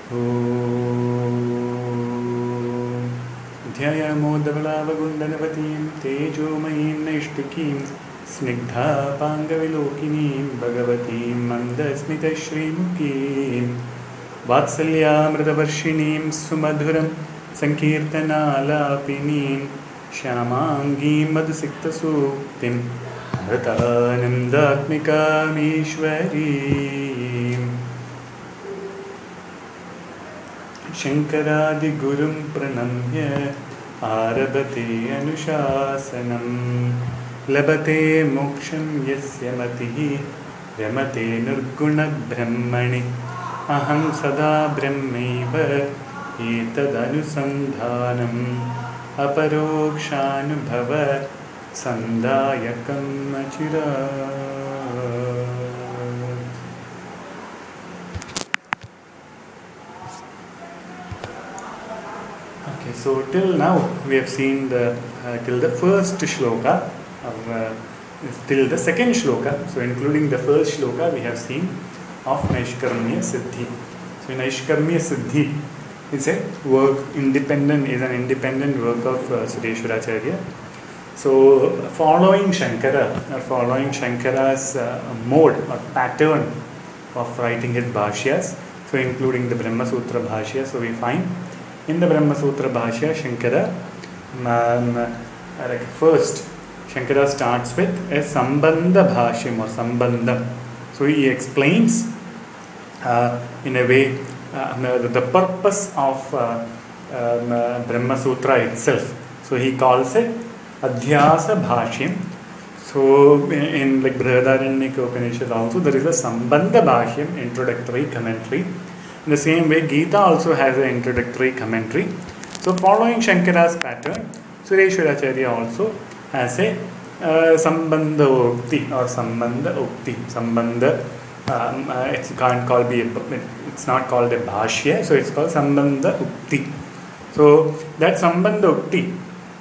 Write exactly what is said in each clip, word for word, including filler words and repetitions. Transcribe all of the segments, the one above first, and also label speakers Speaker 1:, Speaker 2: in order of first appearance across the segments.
Speaker 1: ध्यायामोदबलावगुण्डनवतीं तेजोमयीं नैष्टिकीं स्निग्धापाङ्गविलोकिनीं भगवतीं मन्दस्मितश्रीमुखीं वात्सल्यामृतवर्षिणीं सुमधुरं सङ्कीर्तनालापिनीं श्यामाङ्गीं मधुसिक्तसूक्तिं अमृतानन्दात्मिकामीश्वरीम् शङ्करादिगुरुं प्रणम्य आरभते अनुशासनं लभते मोक्षं यस्य मतिः रमते निर्गुणब्रह्मणि अहं सदा ब्रह्मैव एतदनुसन्धानम् अपरोक्षानुभव सन्दायकं अचिरात्. Okay, so till now we have seen the uh, till the first shloka, or uh, till the second shloka. So including the first shloka, we have seen of Naishkarmya Siddhi. So Naishkarmya Siddhi is a work independent is an independent work of uh, Sureshwaracharya. So following Shankara or following Shankara's uh, mode or pattern of writing his bhashyas, so including the Brahma Sutra bhashya, so we find in the Brahma Sutra bhashya, Shankara, um, like first, Shankara starts with a Sambandha bhashyam or Sambandham. So he explains uh, in a way uh, the purpose of uh, um, uh, Brahma Sutra itself. So he calls it Adhyasa bhashyam. So in like Brihadaranyaka Upanishad also there is a Sambandha bhashyam, introductory commentary. In the same way, Gita also has an introductory commentary. So following Shankara's pattern, Sureshwaracharya also has a uh, Sambandha Ukti or Sambandha Ukti. Sambandha, um, uh, it can't call be a, it's not called a bhashya, so it's called Sambandha Ukti. So that Sambandha Ukti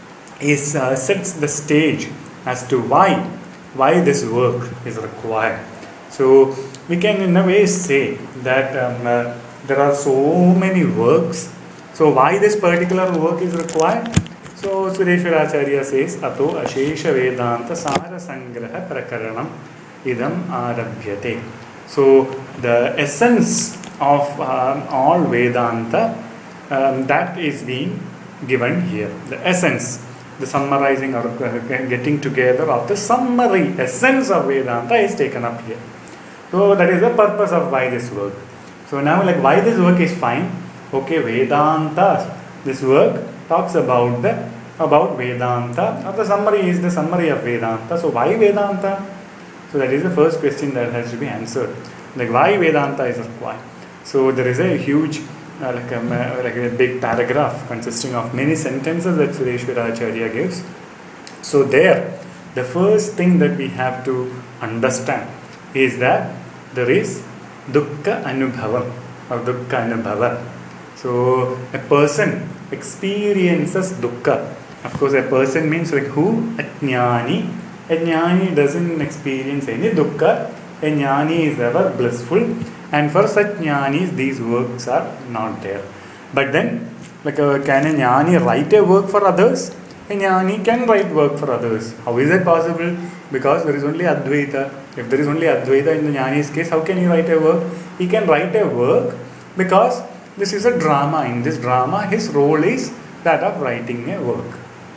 Speaker 1: is uh, sets the stage as to why why this work is required. So we can in a way say that um, uh, there are so many works. So why this particular work is required? So Sureshwaracharya says, Ato Ashesha Vedanta Sara Sangraha Prakaranam Idam Arabhyate. So the essence of um, all Vedanta um, that is being given here. The essence, the summarizing or getting together of the summary essence of Vedanta is taken up here. So that is the purpose of why this work. So now like why this work is fine. Okay, Vedanta, this work talks about the about Vedanta, or the summary is the summary of Vedanta. So why Vedanta? So that is the first question that has to be answered. Like why Vedanta is required. So there is a huge uh, like, a, like a big paragraph consisting of many sentences that Sureshwaracharya gives. So there, the first thing that we have to understand is that there is dukkha anubhavam or dukkha anubhava. So a person experiences dukkha. Of course, a person means like who? A jnani. A jnani doesn't experience any dukkha. A jnani is ever blissful. And for such jnanis, these works are not there. But then, like a, can a jnani write a work for others? A jnani can write work for others. How is that possible? Because there is only Advaita. If there is only Advaita in the jnani's case, how can he write a work? He can write a work because this is a drama. In this drama, his role is that of writing a work.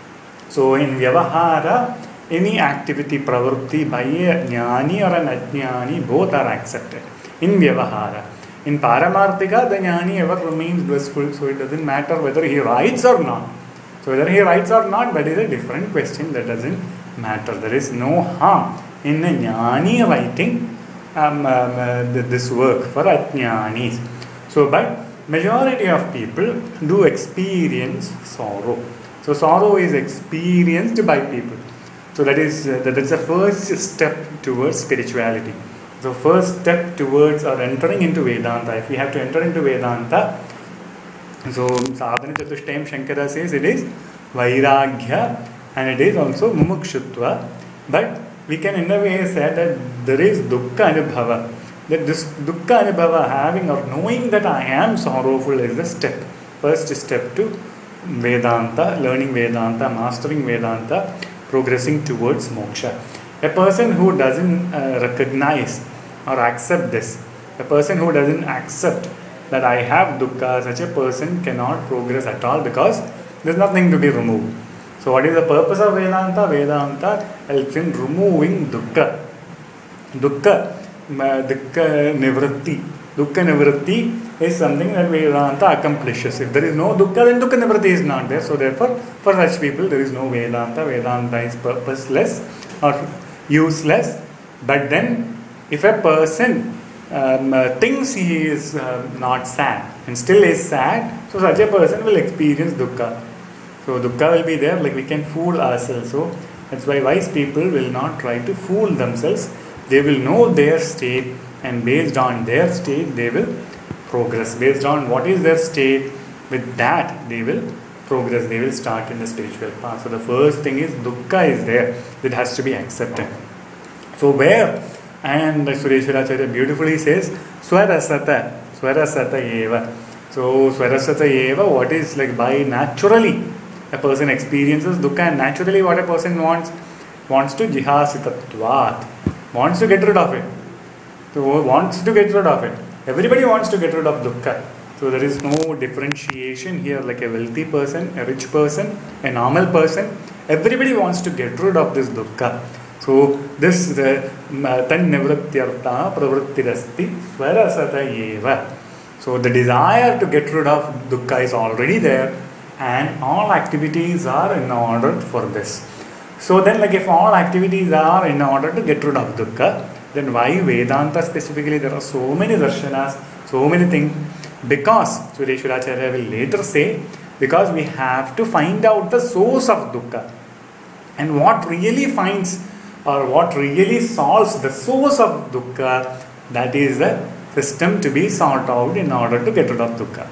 Speaker 1: So in Vyavahara, any activity, pravrutti by a jnani or an ajnani, both are accepted. In Vyavahara. In Paramarthika, the jnani ever remains blissful, so it doesn't matter whether he writes or not. So whether he writes or not, that is a different question, that doesn't matter. There is no harm in a jnani writing um, um, uh, this work for ajnanis. So, but majority of people do experience sorrow. So sorrow is experienced by people. So that is uh, that is the first step towards spirituality. So first step towards or entering into Vedanta. If we have to enter into Vedanta, so Sadhana Chatushtayam Shankara says it is Vairagya and it is also Mumukshutva. But we can in a way say that there is Dukkha Anubhava. that this dukkha anubhava, having or knowing that I am sorrowful, is the step. First step to Vedanta, learning Vedanta, mastering Vedanta, progressing towards moksha. A person who doesn't uh, recognize or accept this, a person who doesn't accept that I have dukkha, such a person cannot progress at all, because there is nothing to be removed. So what is the purpose of Vedanta? Vedanta helps in removing dukkha. Dukkha, dukkha nivritti. Dukkha nivritti is something that Vedanta accomplishes. If there is no dukkha, then dukkha nivritti is not there. So therefore, for such people, there is no Vedanta. Vedanta is purposeless or useless. But then, if a person um, uh, thinks he is uh, not sad and still is sad, so such a person will experience dukkha. So dukkha will be there, like we can fool ourselves. So that's why wise people will not try to fool themselves. They will know their state, and based on their state they will progress. Based on what is their state, with that they will progress. They will start in the spiritual path. So the first thing is dukkha is there. It has to be accepted. So where, and Sureshwaracharya beautifully says, Swarasata, Swarasata eva. So Swarasata eva, what is like by naturally a person experiences dukkha, and naturally what a person wants, wants to jihasitatvat, wants to get rid of it. So wants to get rid of it. Everybody wants to get rid of dukkha. So there is no differentiation here, like a wealthy person, a rich person, a normal person. Everybody wants to get rid of this dukkha. So this tan nivrityartha pravrittirasti swarasata eva. So the desire to get rid of dukkha is already there, and all activities are in order for this. So then, like if all activities are in order to get rid of dukkha, then why Vedanta specifically? There are so many darshanas, so many things. Because, Sureshwaracharya will later say, because we have to find out the source of dukkha. And what really finds, or what really solves the source of dukkha, that is the system to be sought out in order to get rid of dukkha.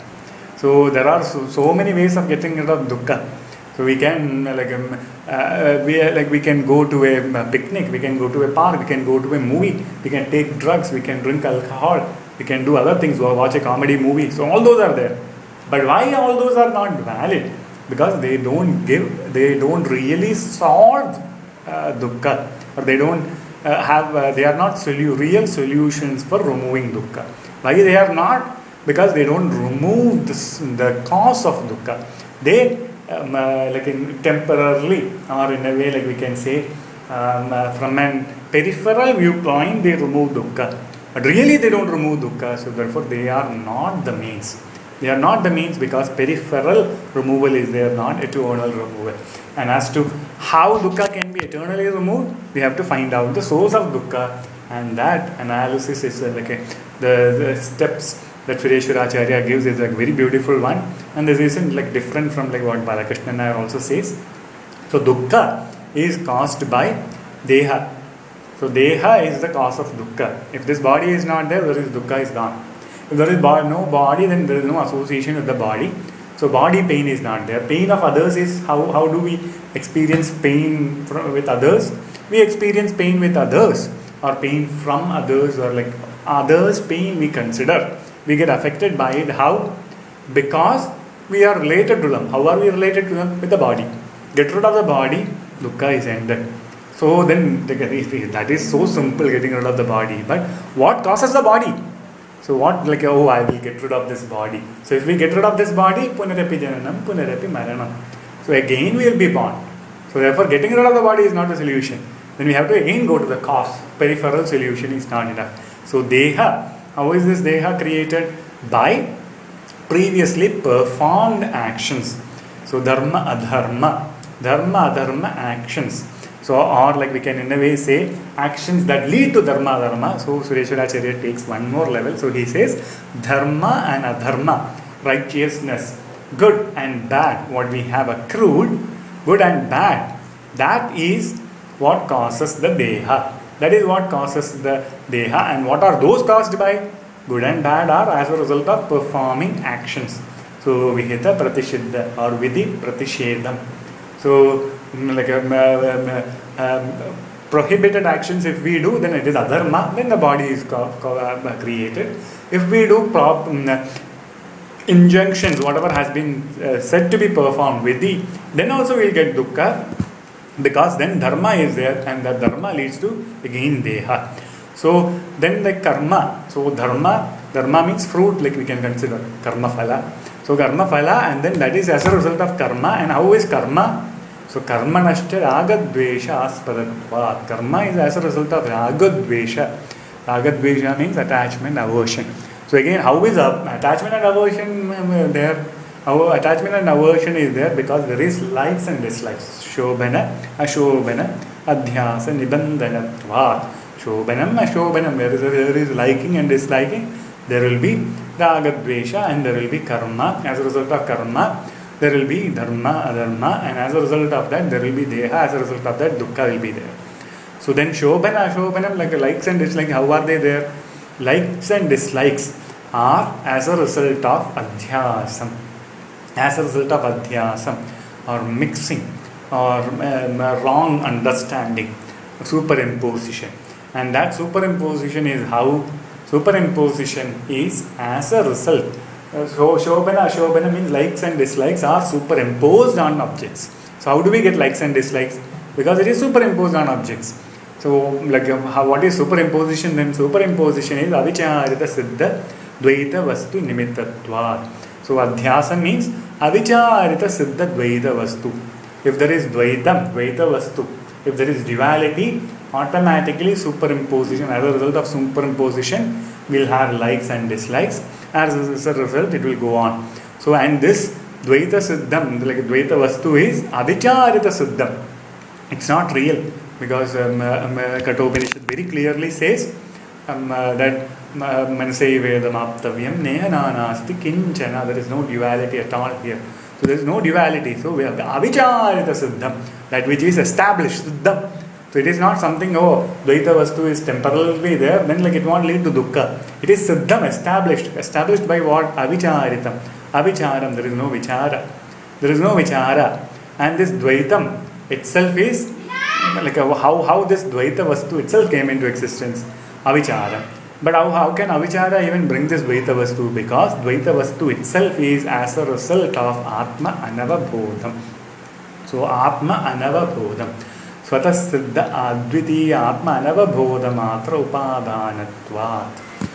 Speaker 1: So there are so, so many ways of getting rid of dukkha. So we can uh, like um, uh, we uh, like we can go to a, a picnic, we can go to a park, we can go to a movie, we can take drugs, we can drink alcohol, we can do other things, or watch a comedy movie. So all those are there. But why all those are not valid? Because they don't give, they don't really solve uh, dukkha, or they don't uh, have, uh, they are not solu- real solutions for removing dukkha. Why they are not? Because they don't remove this, the cause of dukkha. They um, uh, like in temporarily, or in a way like we can say um, uh, from an peripheral viewpoint they remove dukkha, but really they don't remove dukkha. So therefore they are not the means. They are not the means, because peripheral removal is there, not eternal removal. And as to how dukkha can be eternally removed, we have to find out the source of dukkha, and that analysis is uh, like a, the, the steps that Sureshwaracharya gives is a very beautiful one, and this isn't like different from like what Balakrishnan Nair also says. So dukkha is caused by deha. So deha is the cause of dukkha. If this body is not there, there is dukkha is gone. If there is bo- no body, then there is no association with the body. So body pain is not there. Pain of others is how, how do we experience pain from, with others? We experience pain with others, or pain from others, or like others' pain we consider. We get affected by it. How? Because we are related to them. How are we related to them? With the body. Get rid of the body, dukkha is ended. So then that is so simple, getting rid of the body. But what causes the body? So what, like, oh, I will get rid of this body. So if we get rid of this body, punarapi jananam, punarapi maranam. So again we will be born. So therefore getting rid of the body is not the solution. Then we have to again go to the cause. Peripheral solution is not enough. So deha, how is this deha created? By previously performed actions. So dharma, adharma. Dharma, adharma actions. So, or like we can in a way say actions that lead to dharma, adharma. So Sureshwaracharya takes one more level. So he says dharma and adharma, righteousness, good and bad, what we have accrued, good and bad, that is what causes the deha. That is what causes the deha. And what are those caused by? Good and bad are as a result of performing actions. So vihita pratishiddha or vidhi pratishedam. So like um, um, um, prohibited actions, if we do, then it is adharma, then the body is co- co- uh, created. If we do prop, um, injunctions, whatever has been uh, said to be performed with the, then also we'll get dukkha, because then dharma is there, and that dharma leads to again deha. So then the karma, so dharma, dharma means fruit, like we can consider karma phala. So karma phala, and then that is as a result of karma. And how is karma? So karma nashcha ragadvesha aspadatvat. Karma is as a result of ragadvesha. Ragadvesha means attachment, aversion. So again, how is attachment and aversion there? Our attachment and aversion is there because there is likes and dislikes. Shobhana, ashobhana, adhyasa, nibandhanatvat. Shobhanam, ashobhanam, there is, there is liking and disliking. There will be ragadvesha and there will be karma. As a result of karma, there will be dharma, adharma, and as a result of that, there will be deha. As a result of that, dukkha will be there. So then shobhana, ashobhanam, like likes and dislikes, how are they there? Likes and dislikes are as a result of adhyasam. As a result of adhyasam, or mixing, or um, wrong understanding, superimposition. And that superimposition is how, superimposition is as a result. Uh, so shobhana, ashobhana means likes and dislikes are superimposed on objects. So how do we get likes and dislikes? Because it is superimposed on objects. So like how, what is superimposition then? Superimposition is avicharita siddha dvaita vastu nimittatvat. So adhyasa means avicharita siddha dvaita vastu. If there is dvaitam, dvaita vastu, if there is duality, automatically superimposition, as a result of superimposition, will have likes and dislikes. As a result, it will go on. So and this dvaita siddham, like dvaita vastu is avicharita siddham. It's not real. Because um, um, Kathopanishad very clearly says um, uh, that Manasai Vedam Aptavyam Nehana Nasti Kinchana. There is no duality at all here. So there is no duality. So we have the Avicharita Siddham, that which is established Siddham. So it is not something, oh, Dvaita Vastu is temporarily there, then like it won't lead to dukkha. It is Siddham, established. Established by what? Avicharitam. Avicharam, there is no vichara. There is no vichara. And this Dvaitam itself is like a, how, how this Dvaita Vastu itself came into existence, Avichara. But how, how can Avichara even bring this Dvaita Vastu? Because Dvaita Vastu itself is as a result of Atma Anavabodham. So Atma Anavabodham. Swata Siddha Advitiya Atma Anavabodha Matra Upadhanatvat.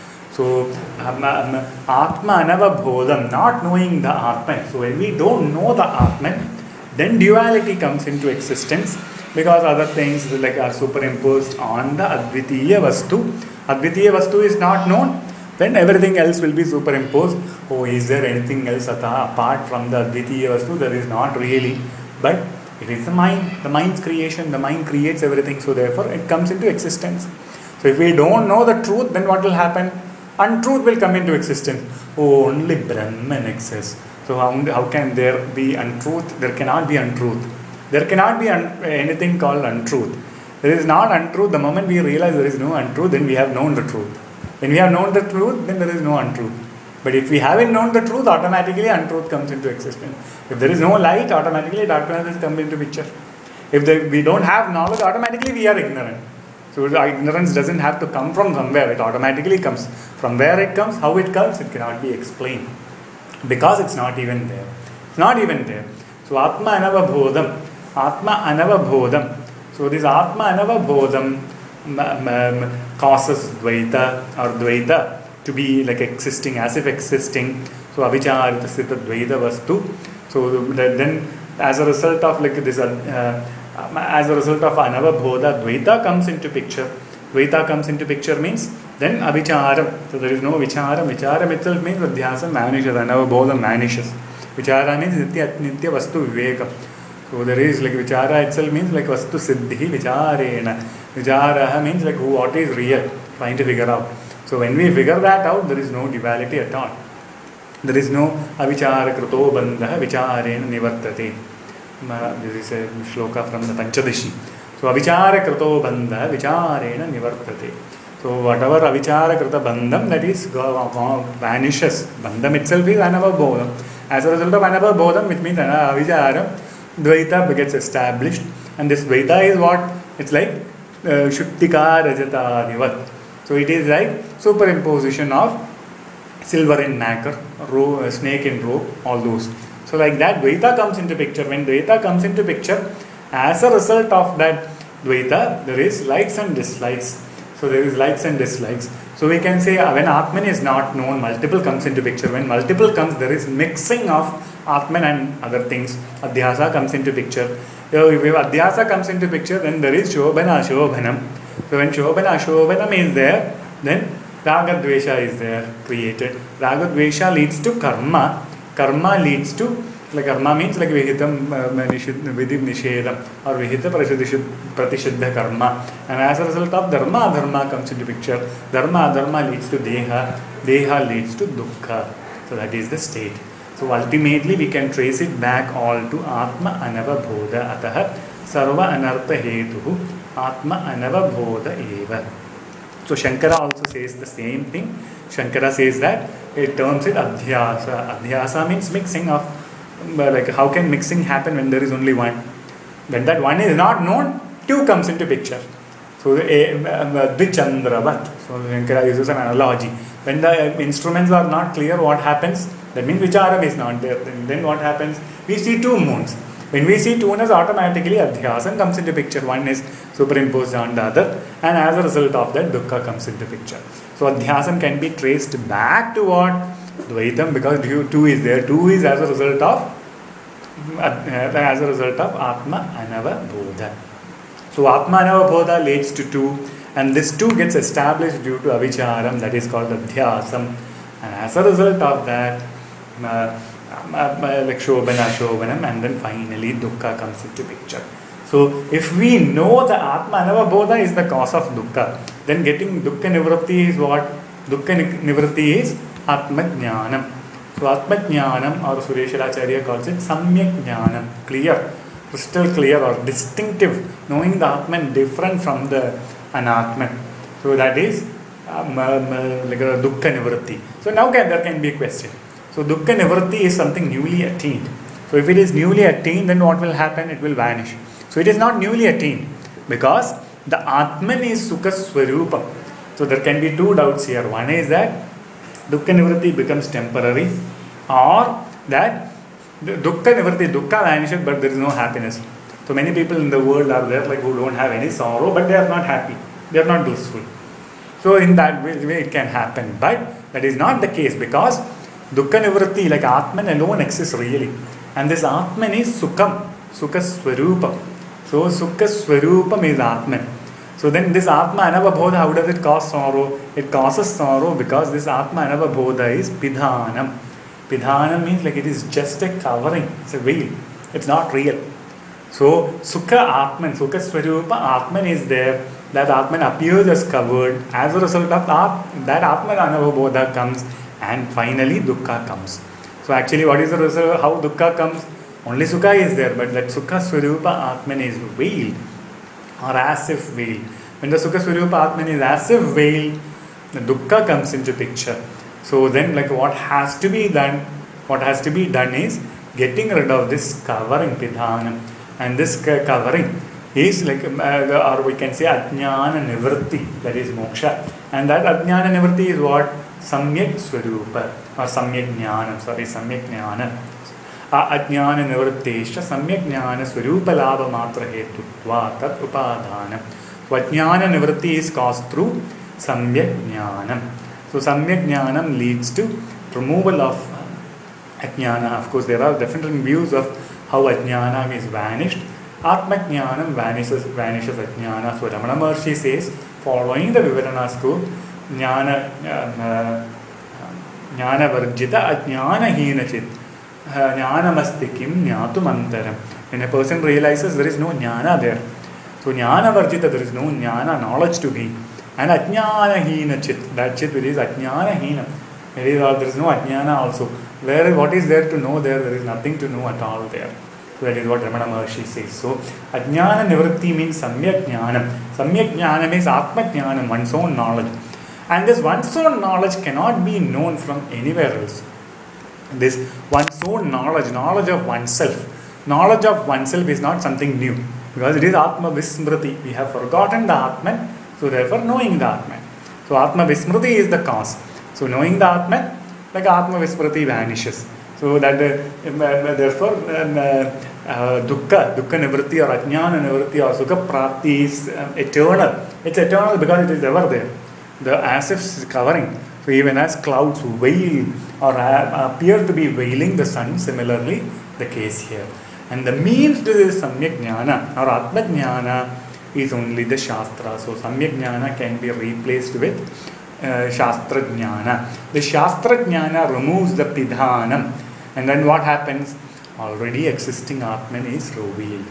Speaker 1: So um, um, Atma Anavabodham, not knowing the Atman. So when we don't know the Atman, then duality comes into existence. Because other things like are superimposed on the Advitiya Vastu. Advitiya Vastu is not known, then everything else will be superimposed. Oh, is there anything else apart from the Advitiya Vastu? There is not really. But it is the mind, the mind's creation, the mind creates everything, so therefore it comes into existence. So if we don't know the truth, then what will happen? Untruth will come into existence. Oh, only Brahman exists. So how, how can there be untruth? There cannot be untruth. There cannot be un- anything called untruth. There is not untruth. The moment we realize there is no untruth, then we have known the truth. When we have known the truth, then there is no untruth. But if we haven't known the truth, automatically untruth comes into existence. If there is no light, automatically darkness will come into picture. If there, we don't have knowledge, automatically we are ignorant. So the ignorance doesn't have to come from somewhere. It automatically comes. From where it comes, how it comes, it cannot be explained. Because it's not even there. It's not even there. So Atma Anavabodham. Atma Anavabodham. So this Atma Anavabodham um, um, causes Dvaita or Dvaita to be like existing, as if existing. So Avicharita Siddha Dvaita Vastu. So then as a result of like this, uh, as a result of Anavabodha, Dvaita comes into picture. Dvaita comes into picture means then Avicharam. So there is no Vicharam. Vicharam itself means Adhyasam vanishes, Anavabodham vanishes. Vichara means Nitya, Nitya Vastu Viveka. So there is like Vichara itself means like Vastu Siddhi Vicharena. Vichara means like who, what is real, trying to figure out. So when we figure that out, there is no duality at all. There is no Avichara Krato Bandha Vicharena Nivartate. This is a shloka from the Panchadashi. So Avichara Krato Bandha Vicharena Nivartate. So whatever Avichara Krata Bandham, that is vanishes. Bandham itself is Anavabodham. As a result of Anavabodham, which means Avichara, Dvaita gets established. And this Dvaita is what? It's like uh, Shuktika Rajatadivat. So it is like superimposition of silver in nacre, ro- snake in rope, all those. So like that, Dvaita comes into picture. When Dvaita comes into picture, as a result of that Dvaita, there is likes and dislikes. So there is likes and dislikes. So we can say uh, when Atman is not known, multiple comes into picture. When multiple comes, there is mixing of Atman and other things. Adhyasa comes into picture. So if Adhyasa comes into picture, then there is Shobhana Ashobhanam. So when Shobhana Ashobhanam is there, then Raga Dvesha is there, created. Raga Dvesha leads to karma. Karma leads to, like karma means like Vihitam Vidhi Nishedam or Vihita Pratishuddha karma. And as a result of Dharma, Dharma comes into picture. Dharma, Dharma leads to Deha. Deha leads to Dukkha. So that is the state. So ultimately we can trace it back all to Atma Anava Bodha. Ataha Sarva Anartha Hetuhu Atma Anava Bodha Eva. So Shankara also says the same thing. Shankara says that it terms it Adhyasa. Adhyasa means mixing of, like how can mixing happen when there is only one? When that one is not known, two comes into picture. So Dvichandravat. So Shankara uses an analogy. When the instruments are not clear, what happens? That means Vicharam is not there. Then, then what happens? We see two moons. When we see two moons, automatically Adhyasam comes into picture. One is superimposed on the other, and as a result of that, Dukkha comes into picture. So Adhyasam can be traced back to what? Dvaitam, because two is there. Two is as a result of as a result of Atma Anava Bodha. So Atma Anava Bodha leads to two, and this two gets established due to Avicharam, that is called Adhyasam. And as a result of that, uh, like Shobhana, Shobhanam, and then finally Dukkha comes into picture. So if we know the Atma Anava Bodha is the cause of Dukkha, then getting Dukkha Nivritti is what? Dukkha Nivritti is Atma Jnanam. So Atma Jnanam, or Sureshwaracharya calls it Samyak Jnanam, clear, crystal clear or distinctive, knowing the Atman different from the Anatman. So that is um, um, like a Dukkha Nivritti. So now can, there can be a question. So Dukkha Nivritti is something newly attained. So if it is newly attained, then what will happen? It will vanish. So it is not newly attained because the Atman is Sukha Swarupa. So there can be two doubts here. One is that Dukkha Nivritti becomes temporary, or that Dukkha Nivritti, Dukkha vanishes but there is no happiness. So many people in the world are there like who don't have any sorrow but they are not happy. They are not blissful. So in that way it can happen. But that is not the case because Dukkha Nivritti, like Atman alone exists really. And this Atman is Sukham, Sukha Swarupa. So Sukha Swarupam is Atman. So then this Atma Anava Bodha, how does it cause sorrow? It causes sorrow because this Atma Anava Bodha is Pidhanam. Pidhanam means like it is just a covering, it's a veil. It's not real. So Sukha Atman, Sukha Swarupa Atman is there. That Atman appears as covered. As a result of that, that Atma Anava Bodha comes. And finally Dukkha comes. So actually what is the result? How Dukkha comes? Only Sukha is there, but that Sukha Swarupa Atman is veiled, or as if veiled. When the Sukha Swarupa Atman is as if veiled, the Dukkha comes into picture. So then like what has to be done? What has to be done is getting rid of this covering, Pidhanam. And this covering is like, uh, or we can say Ajnana Nivritti, that is Moksha. And that Ajnana Nivritti is what? Samyak Swarupa or Samyak Jnana, sorry, Samyak Jnana. Ajnana Nivrittesha Samyak Jnana Swarupa Labha Matra Hetutva Tat Upadhanam. So Ajnana Nivritti is caused through Samyak Jnanam. So Samyak Jnanam leads to removal of Ajnana. Of course, there are different views of how Ajnana is vanished. Atma Jnanam vanishes, vanishes Ajnana. So Ramana Maharshi says, following the Vivarana school, Jnana Jnana Varjita Ajnana Hinachit Jnanamasti Kim Jnatum Antaram. When a person realizes there is no Jnana there, so Jnana Varjita, there is no Jnana, knowledge to be. And Ajnana Hinachit, that chit is Ajnana Hina. There is, there is no Ajnana also. Where, what is there to know there? There is nothing to know at all there. So that is what Ramana Maharshi says. So Ajnana Nivritti means Samyak Jnanam. Samyak Jnanam is Atma Jnanam, one's own knowledge. And this one's own knowledge cannot be known from anywhere else. This one's own knowledge, knowledge of oneself. Knowledge of oneself is not something new. Because it is Atma Vismriti. We have forgotten the Atman, so therefore knowing the Atman. So Atma Vismriti is the cause. So knowing the Atman, like Atma Vismriti vanishes. So that uh, therefore um, uh, uh, dukkha, dukkha nivritti or ajnana nivritti or sukha prapti is uh, eternal. It's eternal because it is ever there. The as if is covering. So even as clouds veil or uh, appear to be veiling the sun, similarly the case here. And the means to this Samyak Jnana or Atma Jnana is only the Shastra. So Samyak Jnana can be replaced with uh, Shastra Jnana. The Shastra Jnana removes the Pidhanam. And then what happens? Already existing Atman is revealed.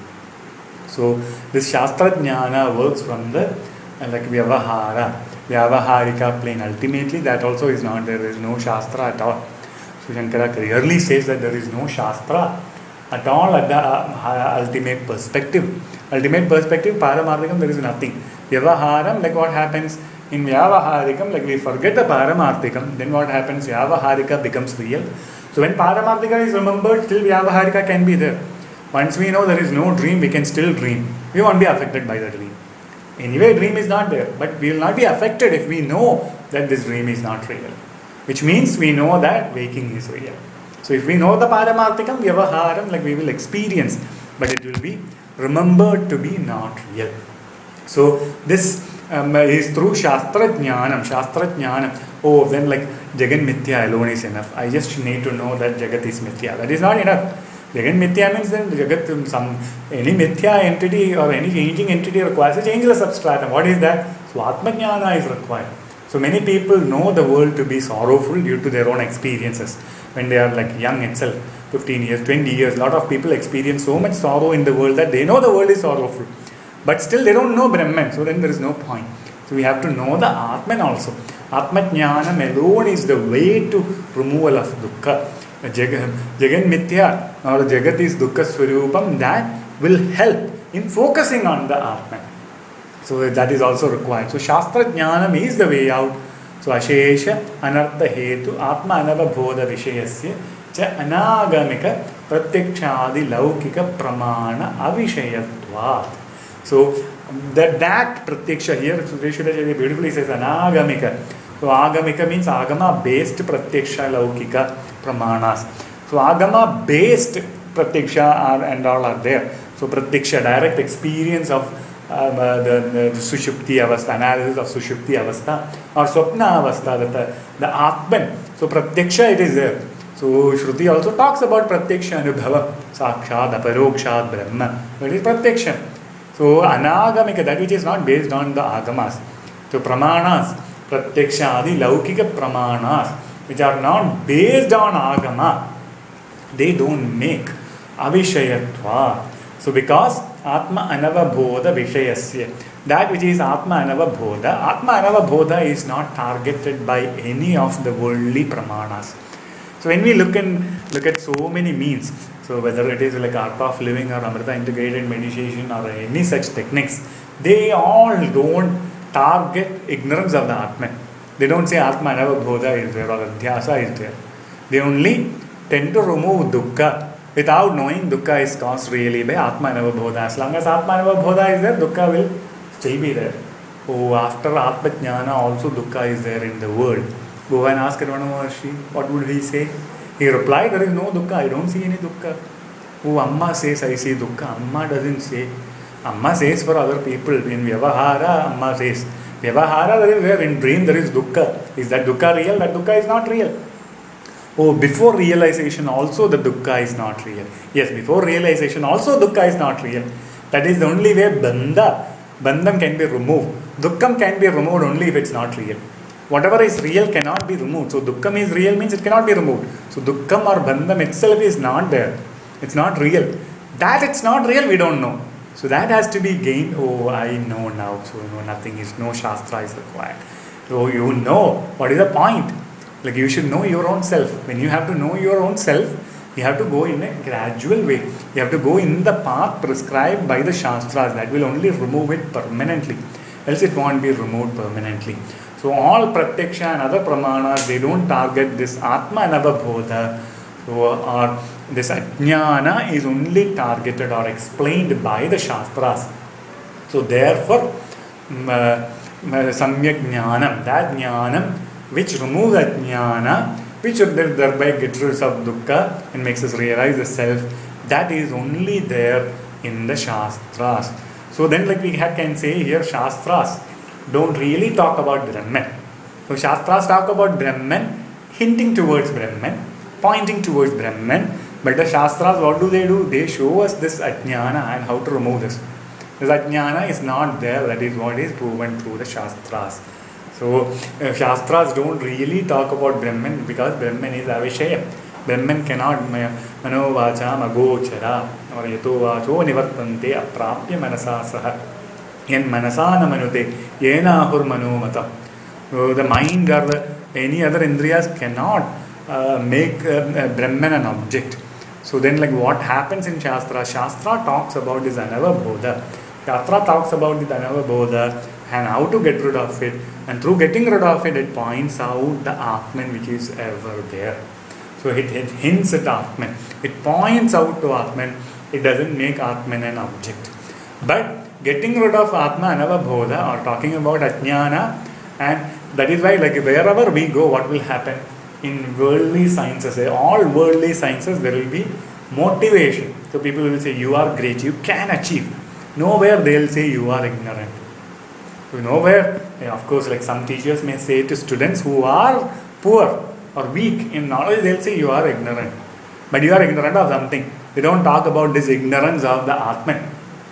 Speaker 1: So this Shastra Jnana works from the uh, like Vyavahara, Vyavaharika plane. Ultimately that also is not there. There is no Shastra at all. So Shankara clearly says that there is no Shastra at all at the uh, ultimate perspective. Ultimate perspective, Paramarthikam, there is nothing. Vyavaharam, like what happens in Vyavaharikam, like we forget the Paramarthikam, then what happens? Vyavaharika becomes real. So when Paramarthika is remembered, still Vyavaharika can be there. Once we know there is no dream, we can still dream. We won't be affected by the dream. Anyway, dream is not there, but we will not be affected if we know that this dream is not real. Which means we know that waking is real. So if we know the Paramarthikam, Vyavaharam, like we will experience, but it will be remembered to be not real. So this um, is through Shastra Jnanam. Shastra Jnanam. Oh, then like Jagan Mithya alone is enough. I just need to know that Jagat is Mithya. That is not enough. Jagan Mithya means then Jagat, some, any Mithya entity or any changing entity requires a changeless substratum. What is that? So Atma Jnana is required. So many people know the world to be sorrowful due to their own experiences. When they are like young itself, fifteen years, twenty years, a lot of people experience so much sorrow in the world that they know the world is sorrowful. But still they don't know Brahman, so then there is no point. So we have to know the Atman also. Atma Jnanam alone is the way to removal of dukkha. Jagan, Jagan Mithya or Jagat is dukkha swarupam, that will help in focusing on the Atman. So that is also required. So Shastra Jnanam is the way out. So Ashesha Anartha Hetu Atma Anavabodha Vishayasya Cha Anagamika Pratyakshadi Laukika Pramana Avishayatvat. So that, that Pratyaksha here, Sudeshwaracharya beautifully says Anagamika. So Agamika means Agama based Pratyaksha Laukika Pramanas. So Agama based Pratyaksha are and all are there. So Pratyaksha, direct experience of Um, uh, the, the, the Sushupti Avastha, analysis of Sushupti Avastha or Swapna Avastha, that the, the Atman. So Pratyaksha it is there. So Shruti also talks about Pratyaksha Anubhava, Sakshad, Aparokshad, Brahma. So it is Pratyaksha. So Anagamika, that which is not based on the Agamas. So Pramanas, Pratyaksha Adi, Laukika Pramanas, which are not based on Agama, they don't make Avishayatva. So because Atma Anavabodha Vishayasya, that which is Atma Anavabodha, Atma Anavabodha is not targeted by any of the worldly pramanas. So when we look and look at so many means, so whether it is like art of living or Amrita integrated meditation or any such techniques, they all don't target ignorance of the Atman. They don't say Atma Anavabodha is there or Adhyasa is there. They only tend to remove dukkha. Without knowing dukkha is caused really by Atma Anavabodha. As long as Atma Anavabodha is there, dukkha will still be there. Oh, after Atma Jnana also dukkha is there in the world. Go and ask Ramana Maharshi, what would he say? He replied, there is no dukkha, I don't see any dukkha. Oh, Amma says I see dukkha. Amma doesn't say. Amma says for other people. In Vyavahara, Amma says. Vyavahara, there is there. In dream, there is dukkha. Is that dukkha real? That dukkha is not real. Oh, before realization also the dukkha is not real. Yes, before realization also dukkha is not real. That is the only way bandha, bandham can be removed. Dukkham can be removed only if it's not real. Whatever is real cannot be removed. So dukkham is real means it cannot be removed. So dukkham or bandham itself is not there. It's not real. That it's not real, we don't know. So that has to be gained. Oh, I know now. So you know nothing is, no shastra is required. So you know what is the point. Like you should know your own self. When you have to know your own self, you have to go in a gradual way. You have to go in the path prescribed by the Shastras. That will only remove it permanently. Else it won't be removed permanently. So all Pratyaksha and other Pramanas, they don't target this Atma Anavabodha. So, or this ajnana is only targeted or explained by the Shastras. So, therefore, um, uh, samyak jnanam, that jnanam which removes ajnana, which thereby gets rid of dukkha and makes us realize the self, that is only there in the Shastras. So, then, like we can say here, Shastras don't really talk about Brahman. So, Shastras talk about Brahman, hinting towards Brahman, pointing towards Brahman, but the Shastras, what do they do? They show us this ajnana and how to remove this. This ajnana is not there, that is what is proven through the Shastras. So, uh, Shastras don't really talk about Brahman because Brahman is avishaya. Brahman cannot mano vacha magochara or yato vacho nivartante aprapya manasa saha yen manasa na manute yena ahur manomata. So, the mind or the, any other indriyas cannot uh, make uh, Brahman an object. So then, like what happens in Shastra? Shastra talks about this anavabodha. Shastra talks about the anavabodha and how to get rid of it. And through getting rid of it, it points out the Atman which is ever there. So it, it hints at Atman. It points out to Atman. It doesn't make Atman an object. But getting rid of Atma anavabodha or talking about ajnana, and that is why, like wherever we go, what will happen? In worldly sciences, all worldly sciences, there will be motivation. So people will say, you are great, you can achieve. Nowhere they will say you are ignorant. So nowhere, of course, like some teachers may say to students who are poor or weak in knowledge, they will say you are ignorant. But you are ignorant of something. They don't talk about this ignorance of the Atman.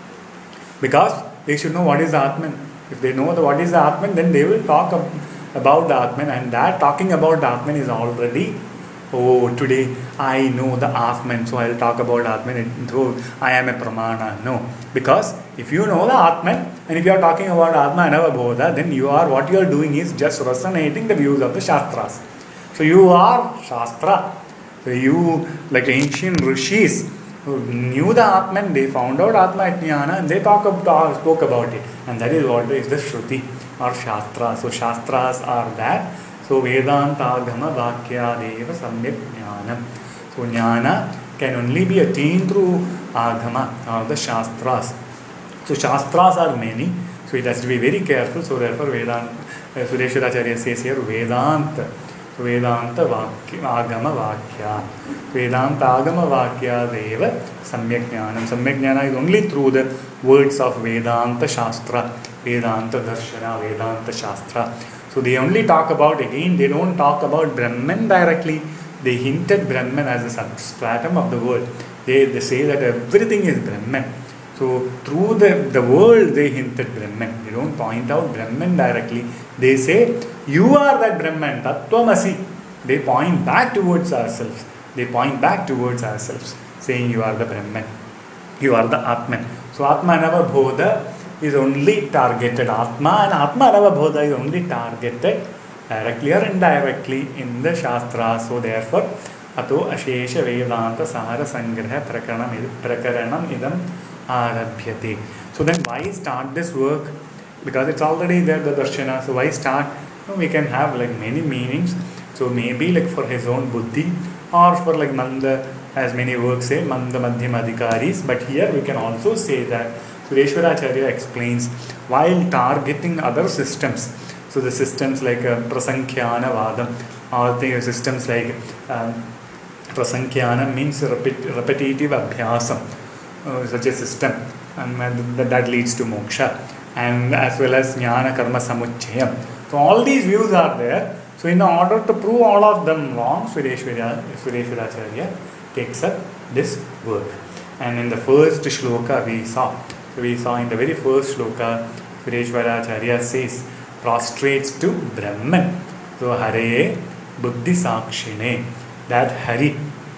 Speaker 1: Because they should know what is the Atman. If they know the, what is the Atman, then they will talk ab- about the Atman, and that talking about the Atman is already, oh, today I know the Atman, so I will talk about Atman, so I am a Pramana. No. Because if you know the Atman, and if you are talking about Atma Anavabodha, then you are, what you are doing is just resonating the views of the Shastras. So you are Shastra. So you, like ancient rishis, who knew the Atman, they found out Atma Ajnana and they talk about, spoke about it. And that is what is the Shruti or Shastra. So Shastras are that. So Vedanta Agama Vakya Deva Samyak Jnanam. So Jnana can only be attained through Agama or the Shastras. So Shastras are many. So it has to be very careful. So therefore Vedanta, uh, Sureshwaracharya says here Vedanta. So Vedanta Vakya, Agama Vakya. Vedanta Agama Vakya Deva Samyak Jnanam. Samyak Jnana is only through the words of Vedanta Shastra, Vedanta Darshana, Vedanta Shastra. So they only talk about, again, they don't talk about Brahman directly. They hint at Brahman as a substratum of the world. They, they say that everything is Brahman. So through the, the world they hint at Brahman. They don't point out Brahman directly. They say, you are that Brahman, Tattvamasi. They point back towards ourselves. They point back towards ourselves, saying you are the Brahman. You are the Atman. So Atma Anavabodha is only targeted. Atma and Atma Anavabodha is only targeted directly or indirectly in the Shastra. So therefore, Ato Ashesha Vedanta Sahara Sangraha Prakaranam Prakaranam Idam Arabhyate. So then why start this work? Because it's already there, the Darshana. So why start? You know, we can have like many meanings. So maybe like for his own buddhi, or for like Manda, as many works say, Manda Madhyam Adhikaris. But here we can also say that Sureshwaracharya explains, while targeting other systems, so the systems like uh, Prasankhya Vadam, or the systems like um, Prasankhya means repet- repetitive abhyasam, uh, such a system, and that, that leads to moksha, and as well as Jnana Karma Samuchchayam. So all these views are there. So in order to prove all of them wrong, Sureshwaracharya takes up this work. And in the first shloka we saw, so we saw in the very first shloka, Sureshwaracharya says, prostrates to Brahman. So Hare Buddhi Sakshine, that Hari,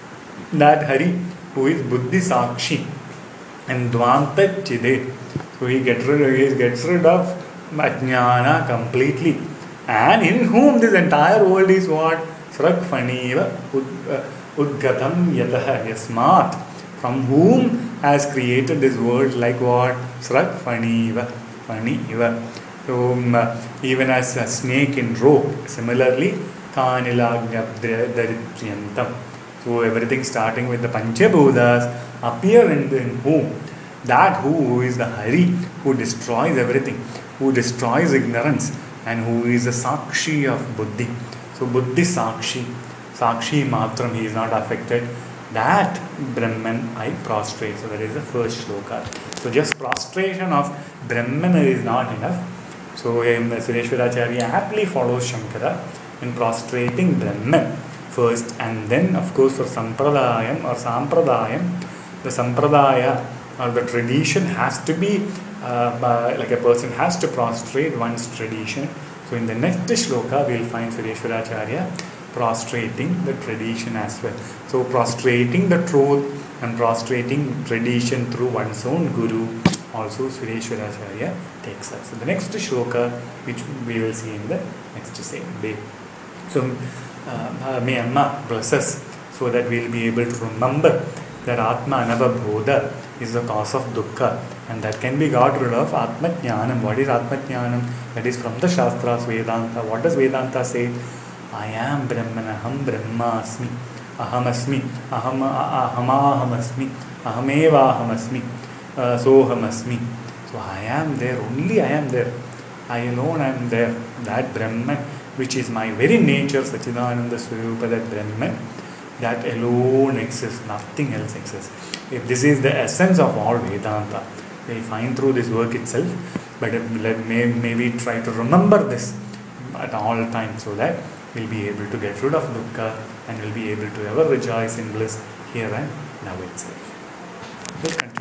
Speaker 1: that Hari who is Buddhi Sakshi and Dvanta Chide. So he gets rid, he gets rid of Ajnana completely. And in whom this entire world is what? Srakfaniva Udgatam Yataha Yasmat. From whom has created this world, like what? Srakfaniva Faniva. So um, even as a snake in rope, similarly, Kanilagya Darityantam. So everything starting with the Panchabhutas appear in, in whom? That who, who is the Hari, who destroys everything, who destroys ignorance, and who is the Sakshi of Buddhi. So Buddhi Sakshi, Sakshi Matram, he is not affected. That Brahman I prostrate. So that is the first shloka. So just prostration of Brahman is not enough. So um, Sureshwaracharya happily follows Shankara in prostrating Brahman first, and then of course for Sampradayam or Sampradayam, the Sampradaya or the tradition has to be uh, by, like a person has to prostrate one's tradition. So in the next shloka we will find Sureshwaracharya prostrating the tradition as well. So prostrating the truth and prostrating tradition through one's own guru also Sureshwaracharya takes us. So the next shloka which we will see in the next same day. So uh, may Amma bless us so that we will be able to remember that Atma Anavabodha is the cause of dukkha, and that can be got rid of Atma Jnanam. What is Atma Jnanam? That is from the Shastras, Vedanta. What does Vedanta say? I am Brahman, Aham Brahmasmi, Aham Asmi, Aham Aham Asmi, Ahameva Aham Asmi, uh, Soham Asmi. So I am there, only I am there. I alone am there. That Brahman, which is my very nature, Sachidananda Swarupa, that Brahman, that alone exists, nothing else exists. If this is the essence of all Vedanta, we will find through this work itself, but let may, may we try to remember this at all times so that we will be able to get rid of dukkha and will be able to ever rejoice in bliss here and now itself.